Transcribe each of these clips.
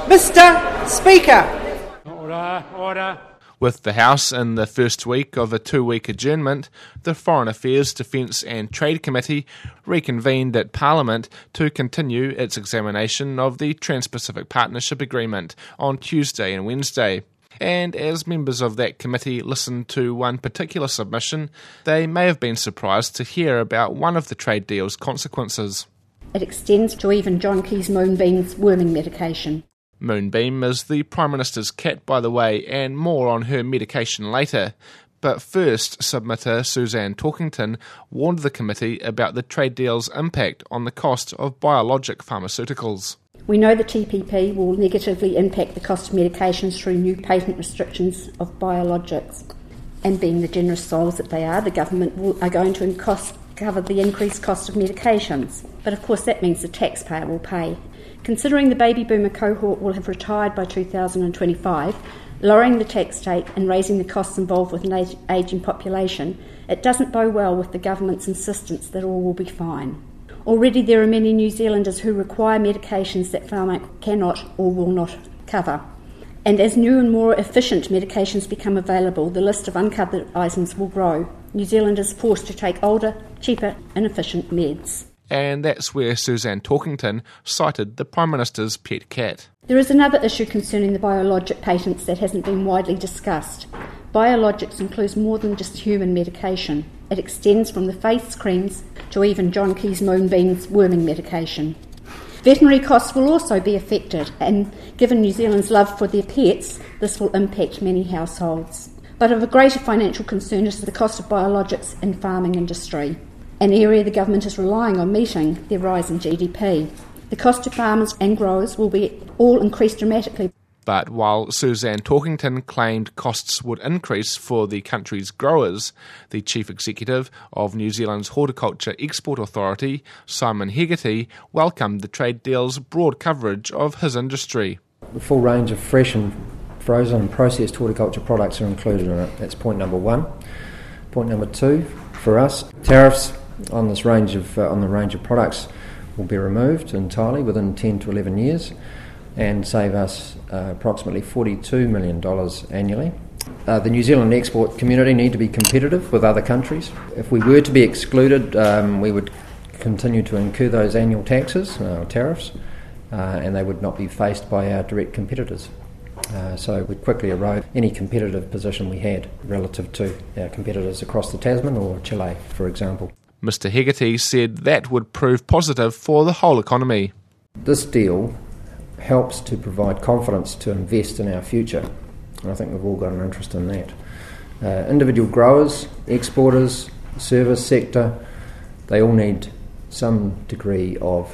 Mr. Speaker. Order. With the House in the first week of a 2-week adjournment, the Foreign Affairs, Defence and Trade Committee reconvened at Parliament to continue its examination of the Trans-Pacific Partnership Agreement on Tuesday and Wednesday. And as members of that committee listened to one particular submission, they may have been surprised to hear about one of the trade deal's consequences. It extends to even John Key's Moonbeam's worming medication. Moonbeam is the Prime Minister's cat, by the way, and more on her medication later. But first, submitter Suzanne Talkington warned the committee about the trade deal's impact on the cost of biologic pharmaceuticals. We know the TPP will negatively impact the cost of medications through new patent restrictions of biologics. And being the generous souls that they are, the government are going to cover the increased cost of medications. But of course that means the taxpayer will pay. Considering the baby boomer cohort will have retired by 2025, lowering the tax take and raising the costs involved with an ageing population, it doesn't bode well with the government's insistence that all will be fine. Already there are many New Zealanders who require medications that pharma cannot or will not cover. And as new and more efficient medications become available, the list of uncovered items will grow. New Zealanders forced to take older, cheaper, inefficient meds. And that's where Suzanne Talkington cited the Prime Minister's pet cat. There is another issue concerning the biologic patents that hasn't been widely discussed. Biologics includes more than just human medication. It extends from the face creams to even John Key's Moonbeam's worming medication. Veterinary costs will also be affected, and given New Zealand's love for their pets, this will impact many households. But of a greater financial concern is the cost of biologics in farming industry, an area the government is relying on meeting their rise in GDP. The cost to farmers and growers will be all increased dramatically. But while Suzanne Talkington claimed costs would increase for the country's growers, the Chief Executive of New Zealand's Horticulture Export Authority, Simon Hegarty, welcomed the trade deal's broad coverage of his industry. The full range of fresh and frozen and processed horticulture products are included in it. That's point number one. Point number two, for us, tariffs on the range of products will be removed entirely within 10 to 11 years and save us approximately $42 million annually. The New Zealand export community need to be competitive with other countries. If we were to be excluded, we would continue to incur those annual taxes, tariffs, and they would not be faced by our direct competitors. So we'd quickly erode any competitive position we had relative to our competitors across the Tasman or Chile, for example. Mr Hegarty said that would prove positive for the whole economy. This deal helps to provide confidence to invest in our future, and I think we've all got an interest in that. Individual growers, exporters, service sector, they all need some degree of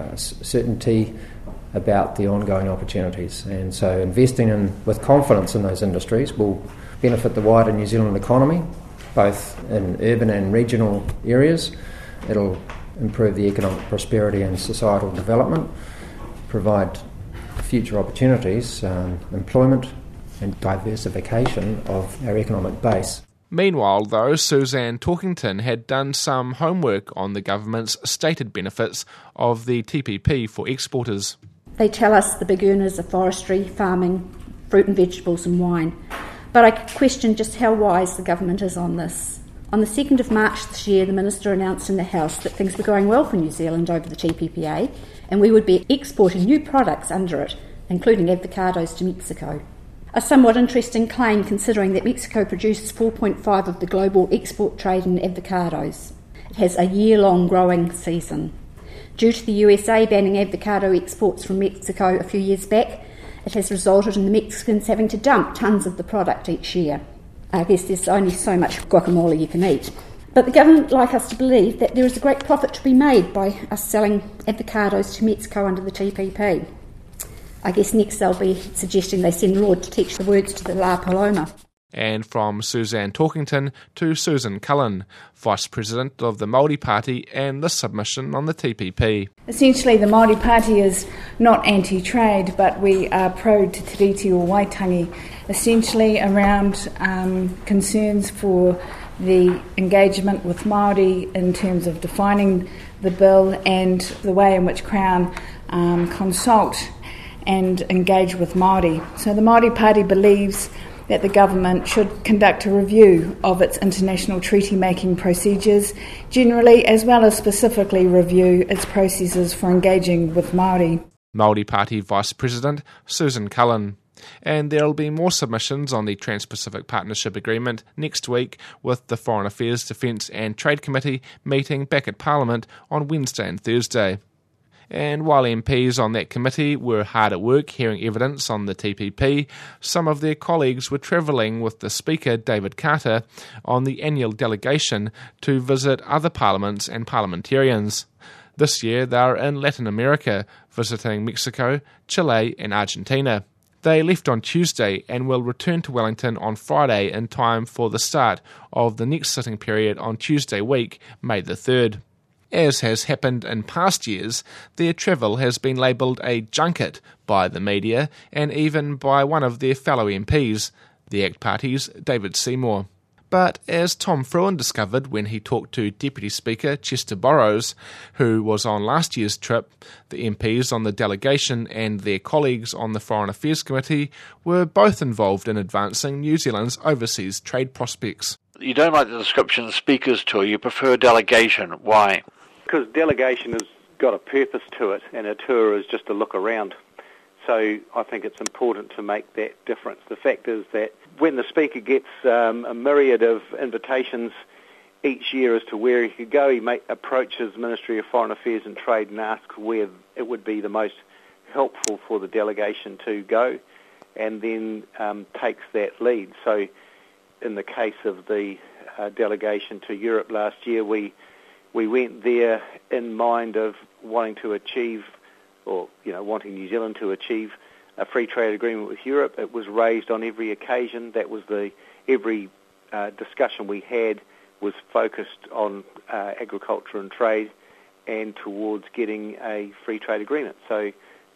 certainty about the ongoing opportunities, and so investing with confidence in those industries will benefit the wider New Zealand economy, both in urban and regional areas. It'll improve the economic prosperity and societal development, provide future opportunities, employment and diversification of our economic base. Meanwhile, though, Suzanne Talkington had done some homework on the government's stated benefits of the TPP for exporters. They tell us the big earners are forestry, farming, fruit and vegetables and wine. But I question just how wise the government is on this. On the 2nd of March this year, the Minister announced in the House that things were going well for New Zealand over the TPPA, and we would be exporting new products under it, including avocados to Mexico. A somewhat interesting claim, considering that Mexico produces 4.5% of the global export trade in avocados. It has a year-long growing season. Due to the USA banning avocado exports from Mexico a few years back, it has resulted in the Mexicans having to dump tons of the product each year. I guess there's only so much guacamole you can eat. But the government would like us to believe that there is a great profit to be made by us selling avocados to Mexico under the TPP. I guess next they'll be suggesting they send Lord to teach the words to the La Paloma. And from Suzanne Talkington to Susan Cullen, Vice President of the Māori Party, and this submission on the TPP. Essentially, the Māori Party is not anti-trade, but we are pro-te tiriti o Waitangi, essentially around concerns for the engagement with Māori in terms of defining the bill and the way in which Crown consult and engage with Māori. So the Māori Party believes that the government should conduct a review of its international treaty-making procedures generally, as well as specifically review its processes for engaging with Māori. Māori Party Vice President Susan Cullen. And there will be more submissions on the Trans-Pacific Partnership Agreement next week, with the Foreign Affairs, Defence and Trade Committee meeting back at Parliament on Wednesday and Thursday. And while MPs on that committee were hard at work hearing evidence on the TPP, some of their colleagues were travelling with the Speaker, David Carter, on the annual delegation to visit other parliaments and parliamentarians. This year they are in Latin America, visiting Mexico, Chile and Argentina. They left on Tuesday and will return to Wellington on Friday in time for the start of the next sitting period on Tuesday week, May the 3rd. As has happened in past years, their travel has been labelled a junket by the media and even by one of their fellow MPs, the ACT Party's David Seymour. But as Tom Fruin discovered when he talked to Deputy Speaker Chester Borrows, who was on last year's trip, the MPs on the delegation and their colleagues on the Foreign Affairs Committee were both involved in advancing New Zealand's overseas trade prospects. You don't like the description speaker's tour, you prefer delegation. Why? Because delegation has got a purpose to it, and a tour is just a look around. So I think it's important to make that difference. The fact is that when the Speaker gets a myriad of invitations each year as to where he could go, he approaches the Ministry of Foreign Affairs and Trade and asks where it would be the most helpful for the delegation to go, and then takes that lead. So in the case of the delegation to Europe last year, we went there in mind of wanting to achieve, or wanting New Zealand to achieve a free trade agreement with Europe. It was raised on every occasion. That was every discussion we had was focused on agriculture and trade and towards getting a free trade agreement. So,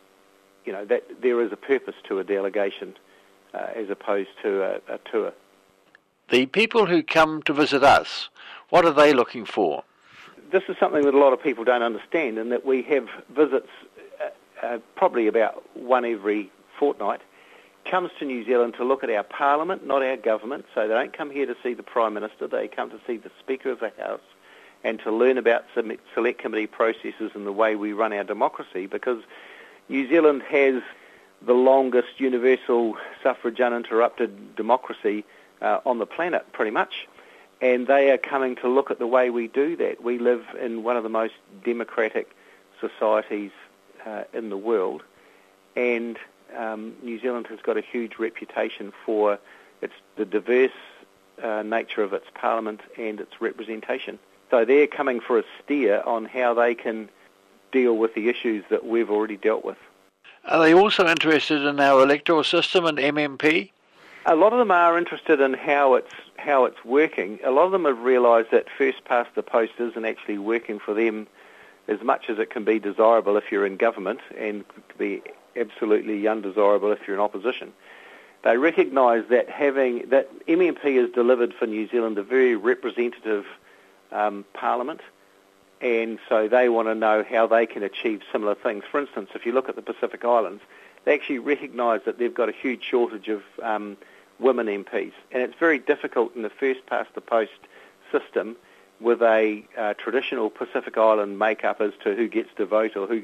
that there is a purpose to a delegation as opposed to a tour. The people who come to visit us, what are they looking for? This is something that a lot of people don't understand, in that we have visits probably about one every fortnight, comes to New Zealand to look at our Parliament, not our government. So they don't come here to see the Prime Minister, they come to see the Speaker of the House and to learn about select committee processes and the way we run our democracy, because New Zealand has the longest universal suffrage uninterrupted democracy on the planet, pretty much. And they are coming to look at the way we do that. We live in one of the most democratic societies in the world, and New Zealand has got a huge reputation for the diverse nature of its parliament and its representation. So they're coming for a steer on how they can deal with the issues that we've already dealt with. Are they also interested in our electoral system and MMP? A lot of them are interested in how it's working. A lot of them have realised that first past the post isn't actually working for them as much as it can be desirable if you're in government, and could be absolutely undesirable if you're in opposition. They recognise that that MMP has delivered for New Zealand a very representative parliament, and so they want to know how they can achieve similar things. For instance, if you look at the Pacific Islands, they actually recognise that they've got a huge shortage of women MPs, and it's very difficult in the first past the post system with a traditional Pacific Island makeup as to who gets to vote or who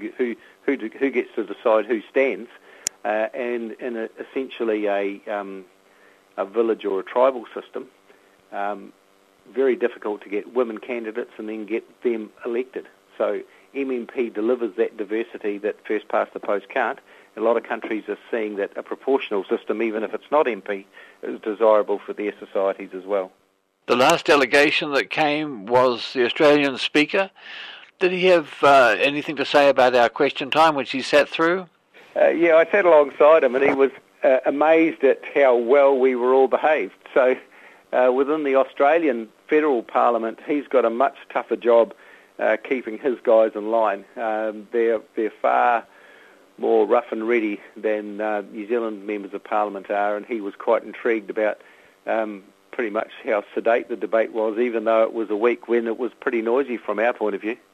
gets to decide who stands, and in essentially a village or a tribal system. Very difficult to get women candidates and then get them elected. So MMP delivers that diversity that first past the post can't. A lot of countries are seeing that a proportional system, even if it's not MP, is desirable for their societies as well. The last delegation that came was the Australian Speaker. Did he have anything to say about our question time, which he sat through? Yeah, I sat alongside him, and he was amazed at how well we were all behaved. So within the Australian Federal Parliament, he's got a much tougher job keeping his guys in line. They're far more rough and ready than New Zealand members of Parliament are, and he was quite intrigued about pretty much how sedate the debate was, even though it was a week when it was pretty noisy from our point of view.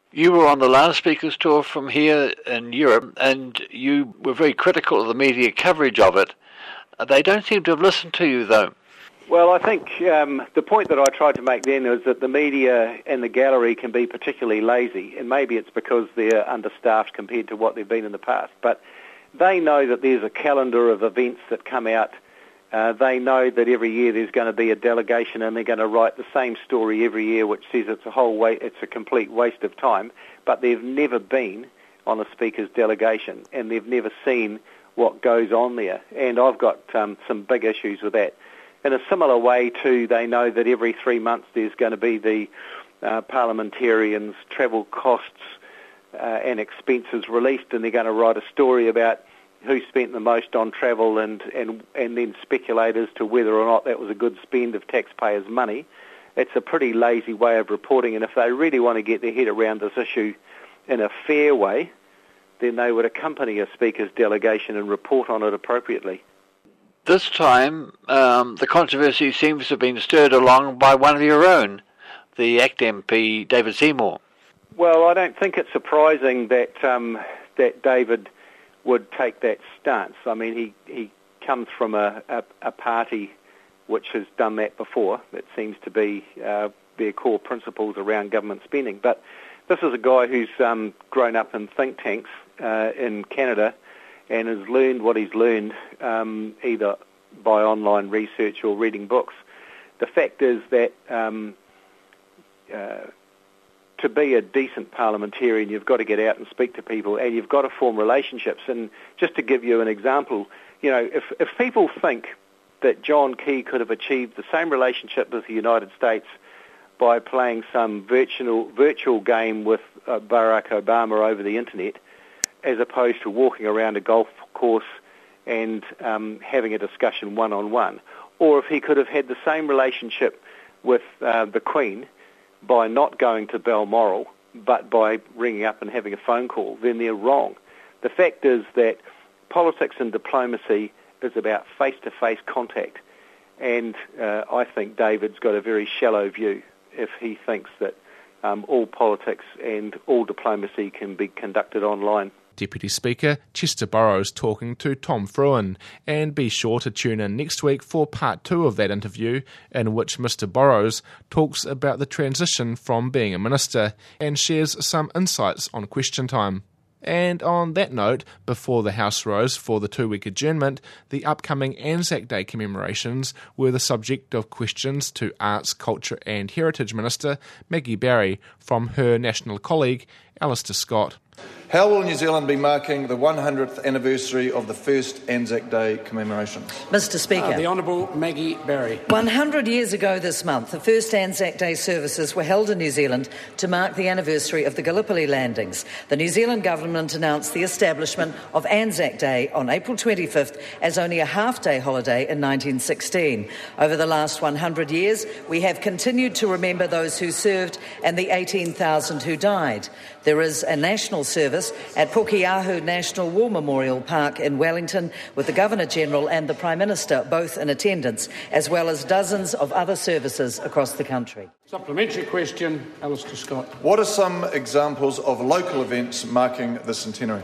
You were on the last Speaker's Tour from here in Europe, and you were very critical of the media coverage of it. They don't seem to have listened to you, though. Well, I think the point that I tried to make then is that the media and the gallery can be particularly lazy, and maybe it's because they're understaffed compared to what they've been in the past. But they know that there's a calendar of events that come out. They know that every year there's going to be a delegation, and they're going to write the same story every year, which says it's a complete waste of time. But they've never been on a speaker's delegation, and they've never seen what goes on there. And I've got some big issues with that. In a similar way, too, they know that every 3 months there's going to be the parliamentarians' travel costs and expenses released, and they're going to write a story about who spent the most on travel and then speculate as to whether or not that was a good spend of taxpayers' money. It's a pretty lazy way of reporting, and if they really want to get their head around this issue in a fair way, then they would accompany a speaker's delegation and report on it appropriately. This time, the controversy seems to have been stirred along by one of your own, the ACT MP, David Seymour. Well, I don't think it's surprising that that David would take that stance. I mean, he comes from a party which has done that before. That seems to be their core principles around government spending. But this is a guy who's grown up in think tanks in Canada and has learned what he's learned either by online research or reading books. The fact is that to be a decent parliamentarian, you've got to get out and speak to people, and you've got to form relationships. And just to give you an example, you know, if people think that John Key could have achieved the same relationship with the United States by playing some virtual game with Barack Obama over the internet, as opposed to walking around a golf course and having a discussion one-on-one, or if he could have had the same relationship with the Queen by not going to Balmoral, but by ringing up and having a phone call, then they're wrong. The fact is that politics and diplomacy is about face-to-face contact, and I think David's got a very shallow view if he thinks that all politics and all diplomacy can be conducted online. Deputy Speaker Chester Burrows talking to Tom Fruin, and be sure to tune in next week for part 2 of that interview, in which Mr Burrows talks about the transition from being a minister and shares some insights on Question Time. And on that note, before the House rose for the 2-week adjournment, the upcoming Anzac Day commemorations were the subject of questions to Arts, Culture and Heritage Minister Maggie Barry from her national colleague Alistair Scott. How will New Zealand be marking the 100th anniversary of the first Anzac Day commemorations? Mr Speaker. The Honourable Maggie Barry. 100 years ago this month, the first Anzac Day services were held in New Zealand to mark the anniversary of the Gallipoli landings. The New Zealand government announced the establishment of Anzac Day on April 25th as only a half-day holiday in 1916. Over the last 100 years, we have continued to remember those who served and the 18,000 who died. There is a national service at Pukeahu National War Memorial Park in Wellington with the Governor-General and the Prime Minister both in attendance, as well as dozens of other services across the country. Supplementary question, Alistair Scott. What are some examples of local events marking the centenary?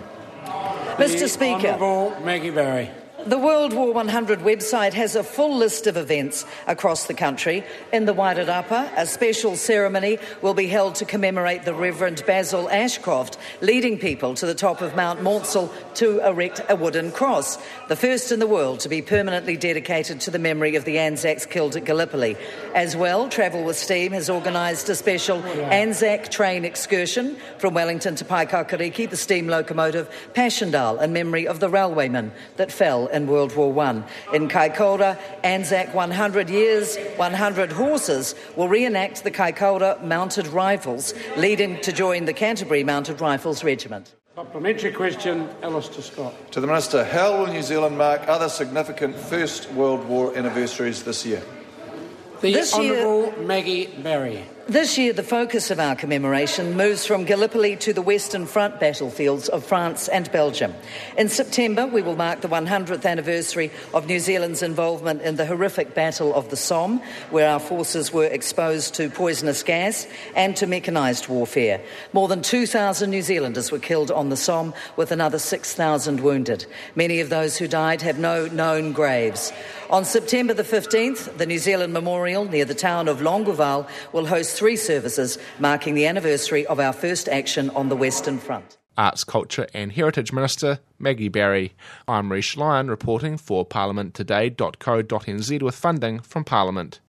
Mr Speaker. Honourable Maggie Barry. The World War 100 website has a full list of events across the country. In the Wairarapa, a special ceremony will be held to commemorate the Reverend Basil Ashcroft, leading people to the top of Mount Maunsell to erect a wooden cross, the first in the world to be permanently dedicated to the memory of the Anzacs killed at Gallipoli. As well, Travel with Steam has organised a special Anzac train excursion from Wellington to Paikakariki, the steam locomotive Passchendaele, in memory of the railwaymen that fell in World War I. In Kaikoura, Anzac 100 Years, 100 Horses will reenact the Kaikoura Mounted Rifles, leading to join the Canterbury Mounted Rifles Regiment. Supplementary question, Alistair Scott. To the Minister, how will New Zealand mark other significant First World War anniversaries this year? The Honourable Maggie Barry. This year, the focus of our commemoration moves from Gallipoli to the Western Front battlefields of France and Belgium. In September, we will mark the 100th anniversary of New Zealand's involvement in the horrific Battle of the Somme, where our forces were exposed to poisonous gas and to mechanised warfare. More than 2,000 New Zealanders were killed on the Somme, with another 6,000 wounded. Many of those who died have no known graves. On September the 15th, the New Zealand Memorial near the town of Longueval will host 3 services marking the anniversary of our first action on the Western Front. Arts, Culture and Heritage Minister Maggie Barry. I'm Rhys Lyon reporting for parliamenttoday.co.nz with funding from Parliament.